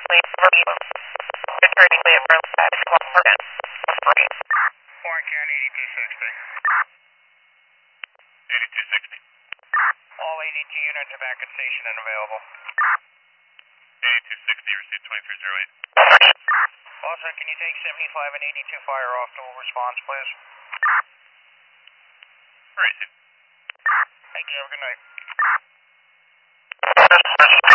Warren County 8260. 8260. All 82 units are back at station and available. 8260, received 2308. Also, can you take 75 and 82 fire off dual response, please? Received. Thank you, have a good night.